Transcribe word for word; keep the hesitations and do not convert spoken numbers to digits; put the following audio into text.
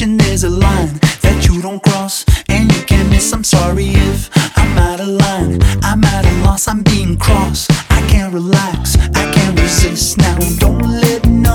conversation, there's a line that you don't cross, and you can't miss. I'm sorry if I'm out of line, I'm at a loss, I'm being cross. I can't relax, I can't resist. Now don't let no